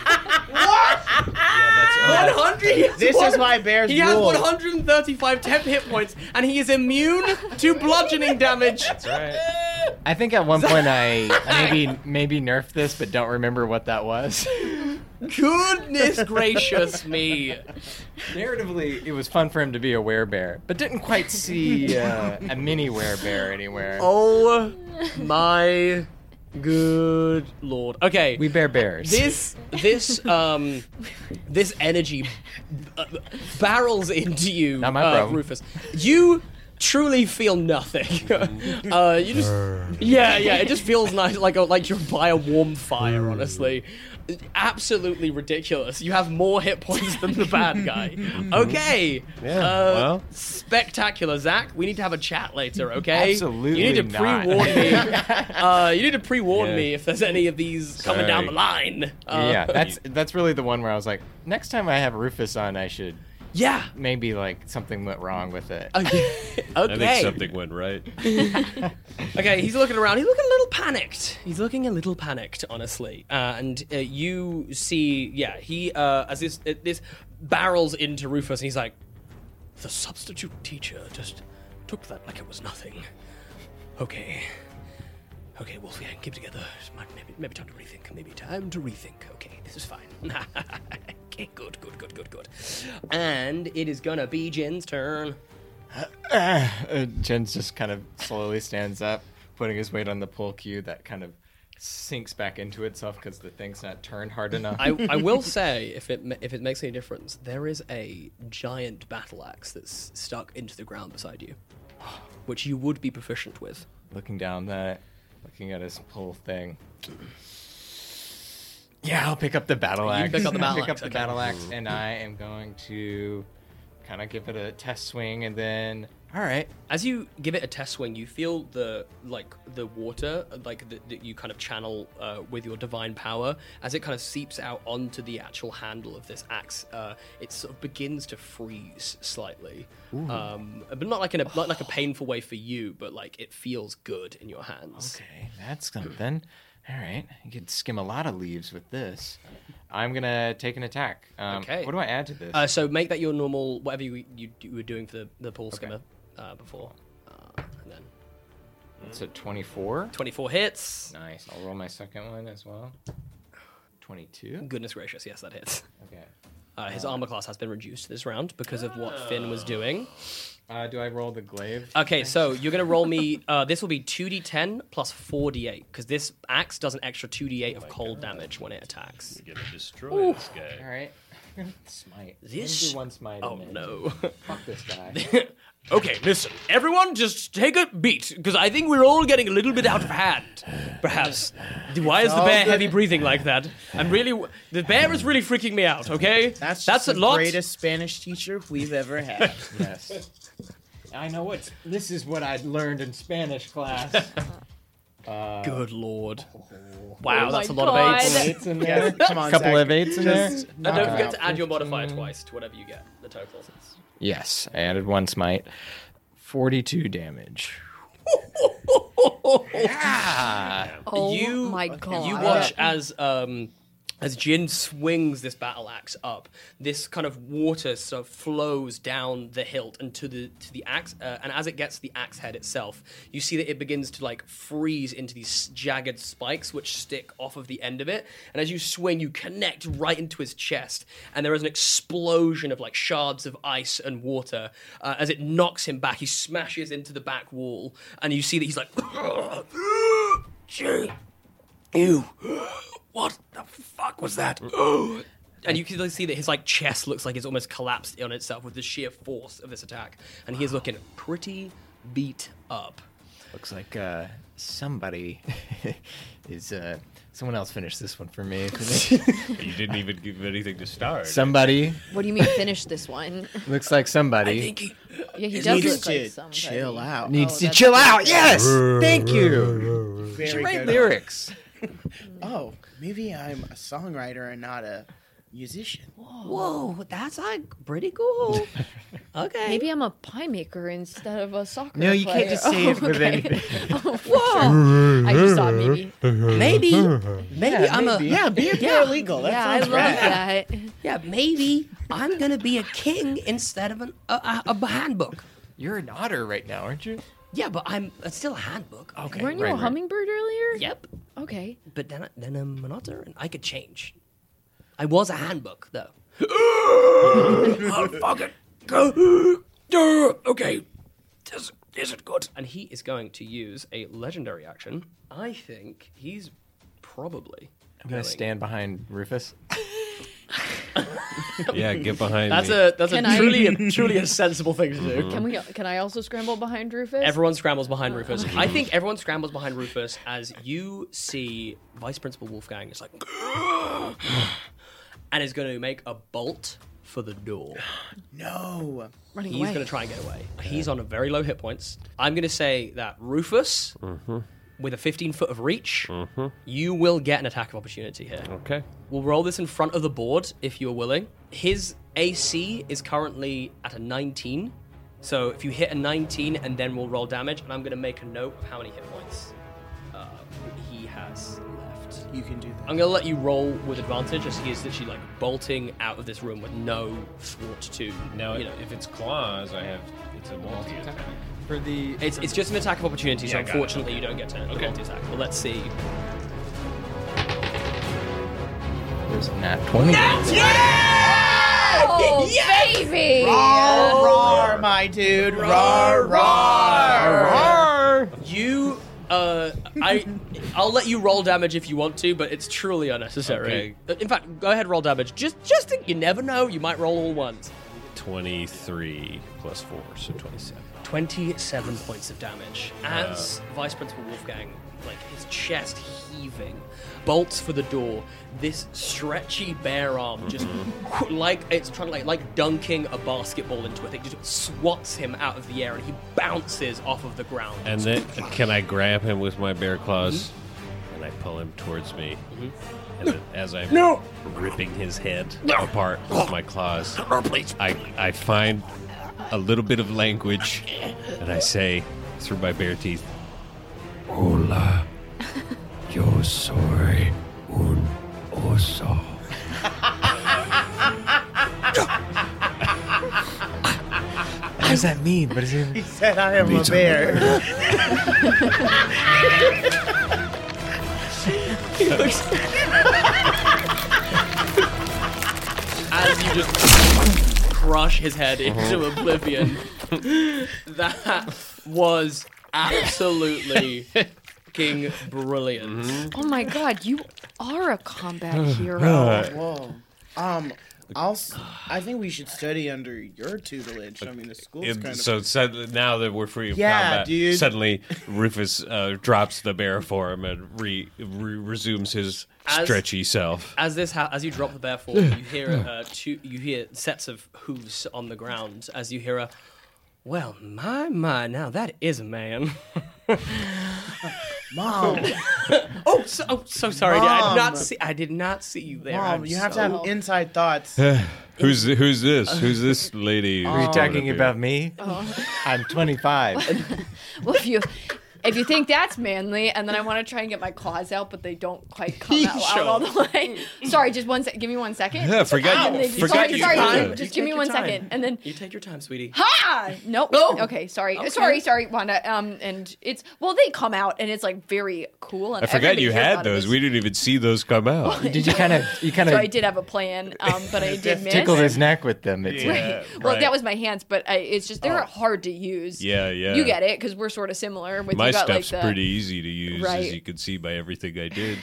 Yeah, One hundred. This is why bears He has rule. one hundred thirty-five temp hit points, and he is immune to bludgeoning damage. that's right. I think at one point I, I maybe maybe nerfed this, but don't remember what that was. Goodness gracious me! Narratively, it was fun for him to be a werebear, but didn't quite see uh, a mini werebear anywhere. Oh my good lord. Okay. We bear bears. This this um this energy uh, barrels into you, Not my uh, problem. Rufus. You truly feel nothing. uh, you just yeah yeah. It just feels nice, like a, like you're by a warm fire. Honestly, absolutely ridiculous. You have more hit points than the bad guy. Okay. Yeah, Uh, well. spectacular, Zach. We need to have a chat later. Okay. Absolutely You need to not. pre-warn me. uh, you need to pre-warn Yeah. me if there's any of these coming down the Sorry. line. Uh, yeah, that's that's really the one where I was like, next time I have Rufus on, I should yeah. maybe like something went wrong with it. Okay. I think okay. something went right. Okay, he's looking around. He's looking a little panicked. He's looking a little panicked, honestly. Uh, and uh, you see, yeah, he uh, as this uh, this barrels into Rufus, and he's like, "The substitute teacher just took that like it was nothing." Okay, okay, Wolfgang, keep together. Maybe, maybe time to rethink. Maybe time to rethink. Okay, this is fine. Okay, good, good, good, good, good. And it is gonna be Jin's turn. Uh, Jens just kind of slowly stands up. putting his weight on the pull cue that kind of sinks back into itself because the thing's not turned hard enough. I, I will say, if it ma- if it makes any difference, there is a giant battle axe that's stuck into the ground beside you, which you would be proficient with. Looking down that, looking at his pull thing. Yeah, I'll pick up the battle You axe. pick up the battle pick axe, up the okay. battle axe, and I am going to kind of give it a test swing, and then all right. As you give it a test swing, you feel the like the water, like that that you kind of channel uh, with your divine power, as it kind of seeps out onto the actual handle of this axe. Uh, it sort of begins to freeze slightly, um, but not like in a not like a painful way for you, but like it feels good in your hands. Okay, that's something. All right, you can skim a lot of leaves with this. I'm gonna take an attack. Um, Okay. What do I add to this? Uh, so make that your normal whatever you you, you were doing for the the pool Okay. skimmer uh, before, uh, and then It's a twenty-four. twenty-four hits. Nice. I'll roll my second one as well. twenty-two. Goodness gracious, yes, that hits. Okay. Uh, his armor class has been reduced this round because of what Finn was doing. Uh, do I roll the glaive? Okay, so you're gonna roll me. Uh, this will be two d ten plus four d eight because this axe does an extra two d eight of cold damage when it attacks. You're gonna destroy this All guy. right. I'm gonna smite. This- Let me do one smite. Oh and then no. Fuck this guy. Okay, listen, everyone, just take a beat because I think we're all getting a little bit out of hand. Perhaps. Why is the all bear good. heavy breathing like that? I'm really. The bear is really freaking me out. Okay, That's that's just a the lot. greatest Spanish teacher we've ever had. Yes. I know what. This is what I learned in Spanish class. Good lord. Wow, Oh that's a my lot of God. eights. Eights in there. Come on, Couple Zach. of eights in there. Just And knock don't him forget out. to add your modifier twice to whatever you get, the total. Yes, I added one smite. Forty-two damage. Yeah. Oh you, my god! You watch as um, as Jin swings this battle axe up. This kind of water sort of flows down the hilt and to the to the axe, uh, and as it gets to the axe head itself, you see that it begins to like freeze into these jagged spikes which stick off of the end of it. And as you swing, you connect right into his chest, and there is an explosion of like shards of ice and water uh, as it knocks him back. He smashes into the back wall, and you see that he's like, Jin, you. What the fuck was that? And you can see that his like chest looks like it's almost collapsed on itself with the sheer force of this attack, and he is looking pretty beat up. Looks like uh, somebody is. Uh, someone else finished this one for me. You didn't even give anything to start. Somebody. What do you mean finish this one? Looks like somebody I think he, Yeah, he It does needs look to like somebody. chill out. needs Oh, to that's chill good. out. Yes. Thank you. Very Should write good. lyrics. Oh, maybe I'm a songwriter and not a musician. whoa, that's like pretty cool. Okay. Maybe I'm a pie maker instead of a soccer No, you player. can't just say it with okay. anything. Oh, whoa! I just thought maybe. maybe, maybe I'm maybe. a Yeah, be a Yeah. paralegal. That yeah, I sounds love rad. that. yeah, maybe I'm gonna be a king instead of an, a, a, a handbook. You're an otter right now, aren't you? Yeah, but I'm it's still a handbook. Okay. Weren't you right, a right. hummingbird earlier? Yep. Okay. But then, I- then I'm an otter, and I could change. I was a handbook, though. I'll fucking go. Okay, this isn't good. And he is going to use a legendary action. I think he's probably. I'm gonna going- stand behind Rufus. Yeah, get behind That's me. a that's Can a I- truly a, truly a sensible thing to do. Can we? Can I also scramble behind Rufus? Everyone scrambles behind Rufus. I think everyone scrambles behind Rufus as you see Vice Principal Wolfgang is like, and is going to make a bolt for the door. No. Running He's away. going to try and get away. He's on a very low hit points. I'm going to say that Rufus, with a fifteen foot of reach, you will get an attack of opportunity here. Okay. We'll roll this in front of the board if you're willing. His A C is currently at a nineteen. So if you hit a nineteen, and then we'll roll damage, and I'm going to make a note of how many hit points uh, he has left. You can do that. I'm going to let you roll with advantage as he is literally like bolting out of this room with no thwart to, Now, you know. if it's claws, I have. It's a multi attack. For the It's, it's just an attack of opportunity, so Yeah, got it. unfortunately you don't get to Okay. multi-attack. But let's see. there's a nat twenty. Oh, baby! Roar, roar, my dude. Roar, roar. You, uh, Uh, I, I'll let you roll damage if you want to, but it's truly unnecessary. Okay. In fact, go ahead, roll damage. Just, just think, you never know. You might roll all once. twenty-three plus four, so twenty-seven. twenty-seven points of damage as Vice Principal Wolfgang, like his chest heaving, bolts for the door. This stretchy bare arm just like it's trying to like like dunking a basketball into a thing, just swats him out of the air, and he bounces off of the ground. And then, can I grab him with my bare claws? Mm-hmm. And I pull him towards me. Mm-hmm. And then, as I'm No! ripping his head apart with my claws, I, I find a little bit of language, and I say, through my bare teeth, Hola, yo soy un oso. What does that mean? What does it He mean? said, I am a bear. As you just crush his head into oblivion, that was absolutely fucking brilliant. Oh my god, you are a combat hero. Whoa. Um, I'll, s- I think we should study under your tutelage. I mean, the school's And kind so of... suddenly, now that we're free of Yeah, combat, dude. suddenly Rufus uh, drops the bear form and re, re, resumes his As- stretchy self. As this, ha- as you drop the bear form, you hear uh, two, you hear sets of hooves on the ground. As you hear a, well, my my, now that is a man. Mom, oh, so, oh, so sorry. I did Mom. not see. I did not see you there. Mom, I'm you have so- to have inside thoughts. Who's who's this? Who's this lady? Are you talking Oh, about me? I'm twenty-five. Well, if you if you think that's manly, and then I want to try and get my claws out, but they don't quite come out, out all the way. Sorry, just one sec. Give me one second. Yeah, forgot And you. they- Forgot sorry, you. sorry, did just- it. just You give me take one your time. second, and then You take your time, sweetie. ha! Nope. Oh. Okay, sorry, Okay. sorry, sorry, Wanda. Um, and it's well, they come out, and it's like very cool. And I forgot everybody you here had thought it those. was- We didn't even see those come out. Did you kind of you kind So I of did have a plan, um, but I did miss. tickle his neck with them? It's like, Yeah, Well, right. that was my hands, but I, it's just they're Oh. hard to use. Yeah, yeah. You get it because we're sort of similar. With My you got, stuff's like, the, pretty easy to use, Right. as you can see by everything I did.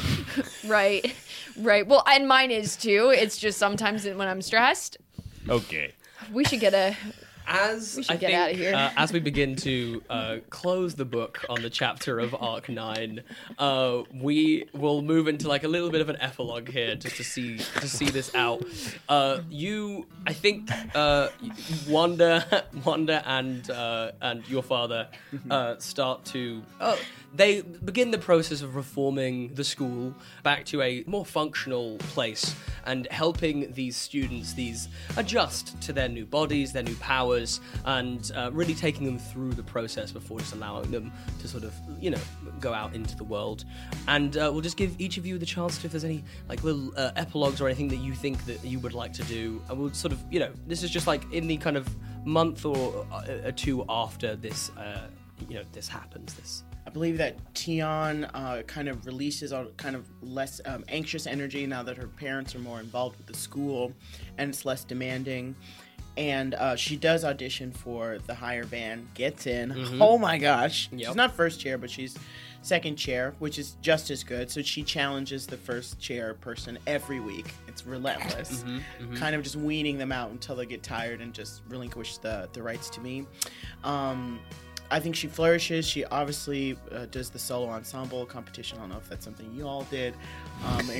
Right, right. Well, and mine is too. It's just sometimes when I'm stressed, Okay. we should get a. As We should I get think, outta here. Uh, as we begin to uh, close the book on the chapter of Arc Nine, uh, we will move into like a little bit of an epilogue here, just to see to see this out. Uh, you, I think, uh, Wanda, Wanda, and uh, and your father uh, start to. Oh, they begin the process of reforming the school back to a more functional place and helping these students, these adjust to their new bodies, their new powers, and uh, really taking them through the process before just allowing them to sort of, you know, go out into the world. And uh, we'll just give each of you the chance to, if there's any like little uh, epilogues or anything that you think that you would like to do, and we'll sort of, you know, this is just like in the kind of month or uh, two after this, uh, you know, this happens. This. I believe that Tion uh, kind of releases all kind of less um, anxious energy now that her parents are more involved with the school, and it's less demanding. And uh, she does audition for the higher band, gets in. Mm-hmm. Oh my gosh. Yep. She's not first chair, but she's second chair, which is just as good. So she challenges the first chair person every week. It's relentless. Mm-hmm, Kind of just weaning them out until they get tired and just relinquish the, the rights to me. Um, I think she flourishes. She obviously uh, does the solo ensemble competition. I don't know if that's something you all did. Um,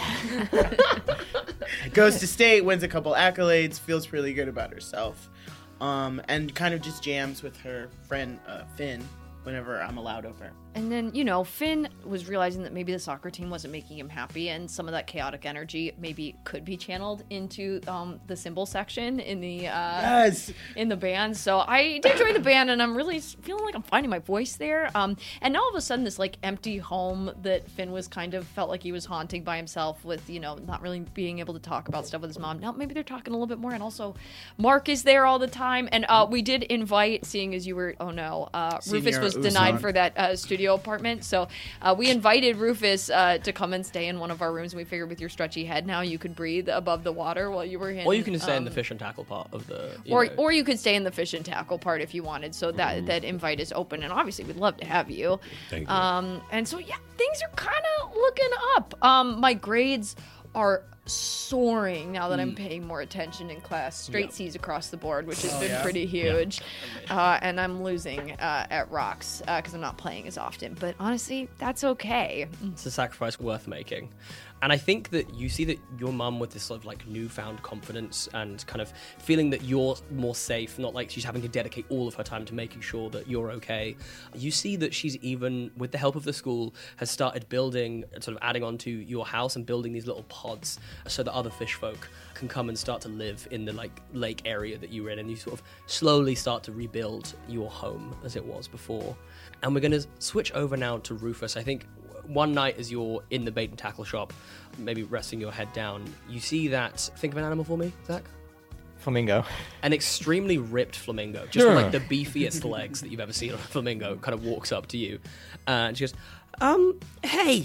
goes to state, wins a couple accolades, feels really good about herself, um, and kind of just jams with her friend uh, Finn whenever I'm allowed over. And then, you know, Finn was realizing that maybe the soccer team wasn't making him happy, and some of that chaotic energy maybe could be channeled into um, the cymbal section in the uh, Yes. in the band. So I did join the band, and I'm really feeling like I'm finding my voice there. Um, and now all of a sudden, this like empty home that Finn was kind of felt like he was haunting by himself, with, you know, not really being able to talk about stuff with his mom. Now maybe they're talking a little bit more, and also Mark is there all the time. And uh, we did invite, seeing as you were, oh no, uh, Rufus Senior was denied Uzan. for that uh, studio studio apartment. So uh, we invited Rufus uh, to come and stay in one of our rooms. And we figured with your stretchy head now you could breathe above the water while you were in. Or you can stay um, in the fish and tackle part of the. You Or, know. or you could stay in the fish and tackle part if you wanted. So that that invite is open, and obviously we'd love to have you. Thank you. Um, and so yeah, things are kind of looking up. Um, my grades are soaring now that I'm paying more attention in class. Straight Yeah. C's across the board, which has been yeah? pretty huge. Uh, and I'm losing uh, at rocks because I'm not playing as often. But honestly, that's okay. It's a sacrifice worth making. And I think that you see that your mum with this sort of like newfound confidence and kind of feeling that you're more safe, not like she's having to dedicate all of her time to making sure that you're okay. You see that she's even, with the help of the school, has started building, sort of adding on to your house and building these little pods so that other fish folk can come and start to live in the like lake area that you were in, and you sort of slowly start to rebuild your home as it was before. And we're going to switch over now to Rufus. I think one night as you're in the bait and tackle shop, maybe resting your head down, you see that, think of an animal for me, Zach? Flamingo. An extremely ripped flamingo, just with, like the beefiest legs that you've ever seen on a flamingo, kind of walks up to you. Uh, and she goes, um, hey,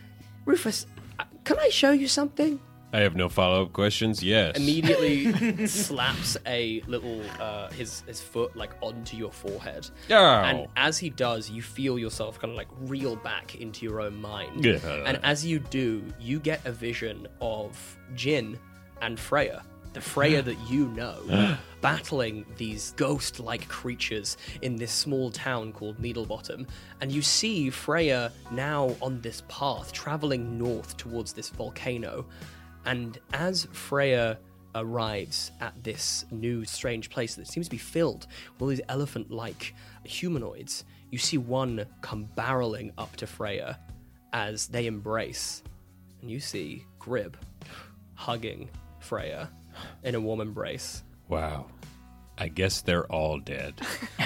Rufus, uh, can I show you something? I have no follow-up questions. Yes. Immediately slaps a little uh, his his foot like onto your forehead, Oh. and as he does, you feel yourself kind of like reel back into your own mind. Yeah. And as you do, you get a vision of Jin and Freya, the Freya that you know, battling these ghost-like creatures in this small town called Needlebottom. And you see Freya now on this path, traveling north towards this volcano. And as Freya arrives at this new strange place that seems to be filled with all these elephant-like humanoids, you see one come barreling up to Freya as they embrace. And you see Grib hugging Freya in a warm embrace. Wow. I guess they're all dead.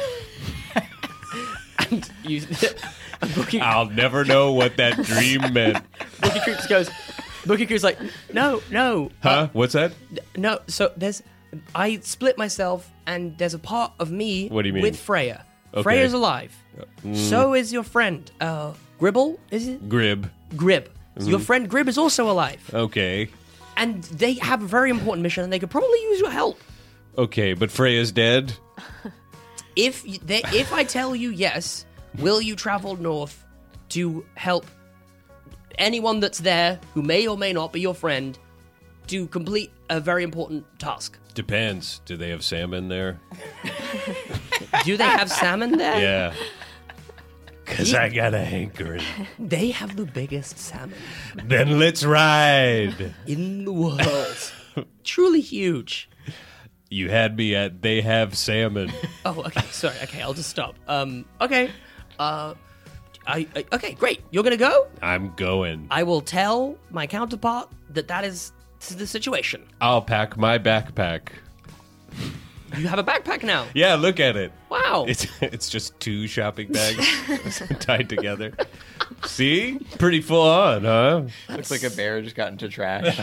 And you... and Bookie, I'll never know what that dream meant. Bookie Creeps goes... Bookie Creeps like, no, no. Huh? What's that? No, so there's... I split myself, and there's a part of me What do you mean? with Freya. Okay. Freya's alive. So is your friend, uh, Gribble, is it? Grib. Grib. Your friend Grib is also alive. Okay. And they have a very important mission, and they could probably use your help. Okay, but Freya's dead? If y- they, if I tell you yes, will you travel north to help anyone that's there who may or may not be your friend to complete a very important task? Depends. Do they have salmon there? Do they have salmon there? Yeah. Because I got a hankering. They have the biggest salmon Then let's ride. in the world. Truly huge. You had me at they have salmon. Oh, okay. Sorry. Okay, I'll just stop. Um. Okay. Uh. I, I. Okay. Great. You're gonna go. I'm going. I will tell my counterpart that that is the situation. I'll pack my backpack. You have a backpack now. Yeah, look at it. Wow. It's it's just two shopping bags tied together. See? Pretty full on, huh? Looks like a bear just got into trash.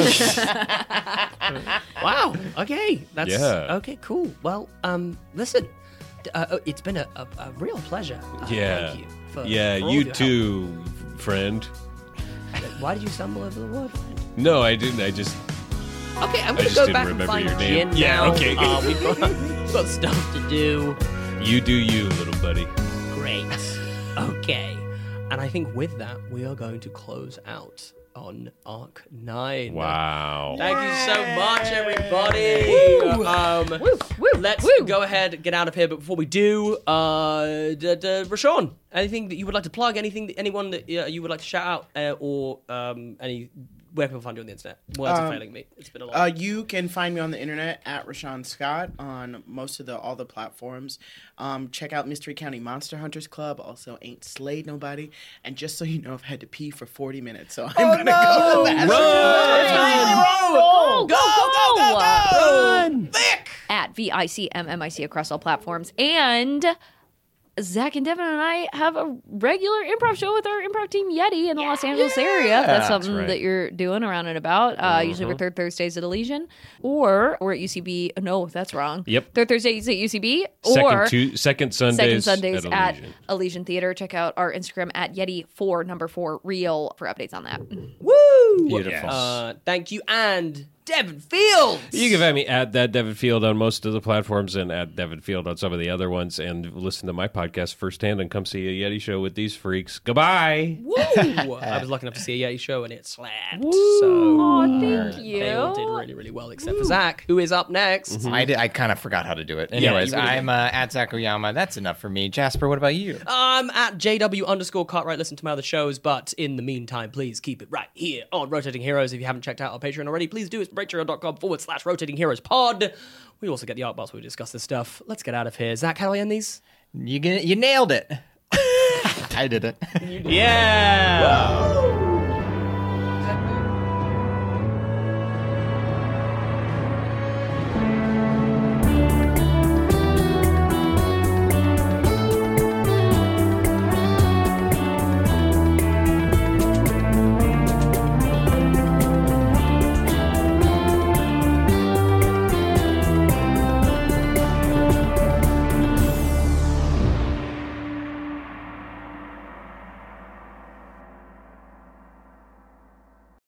Wow. Okay. That's Yeah. okay. Cool. Well, um, listen, uh, uh, it's been a, a, a real pleasure. Uh, Yeah. Thank you. For, Yeah, for all you of your too, friend. help. Why did you stumble over the word? No, I didn't. I just Okay, I'm I gonna just go didn't back and remember find your name. Jin Yeah, now. okay. Uh, we've, got, we've got stuff to do. you do you, little buddy. Great. Okay. And I think with that, we are going to close out on Arc nine. Wow. Thank you so much, everybody. Um, let's woo. go ahead, get out of here. But before we do, uh, d- d- Rashawn, anything that you would like to plug? Anything, that, anyone that uh, you would like to shout out, uh, or um, any where people find you on the internet? Words are Um, failing me. It's been a lot. Uh, you can find me on the internet at Rashawn Scott on most of the all the platforms. Um, check out Mystery County Monster Hunters Club. Also, Ain't Slayed Nobody. And just so you know, I've had to pee for forty minutes, so I'm gonna go. To the Go, go, go, go, Run! At V I C M M I C across all platforms. And Zach and Devin and I have a regular improv show with our improv team Yeti in the Los Angeles area. If that's something right. that you're doing around and about. Uh, Mm-hmm. Usually we're third Thursdays at Elysian, or we're at U C B. No, that's wrong. Yep. Third Thursdays at U C B, Second, or tu- second Sundays, second Sundays at at Elysian. Elysian Theater. Check out our Instagram at Yeti four number four real for updates on that. Woo! Beautiful. Uh, thank you, and Devin Fields. You can find me at that Devin Field on most of the platforms and at Devin Field on some of the other ones, and listen to my podcast firsthand and come see a Yeti show with these freaks. Goodbye. Woo! I was lucky enough to see a Yeti show, and it slapped. So Oh, thank you. they all did really, really well, except for Zach, who is up next. I, did, I kind of forgot how to do it. Yeah, Anyways, you really I'm uh, at Zach Oyama. That's enough for me. Jasper, what about you? I'm at J W underscore Cartwright. Listen to my other shows, but in the meantime, please keep it right here on Rotating Heroes. If you haven't checked out our Patreon already, please do. It's patreon.com forward slash Rotating Heroes pod. We also get the art box where we discuss this stuff. Let's get out of here. Zach, how do I end these? You, get, you nailed it. I did it. Yeah!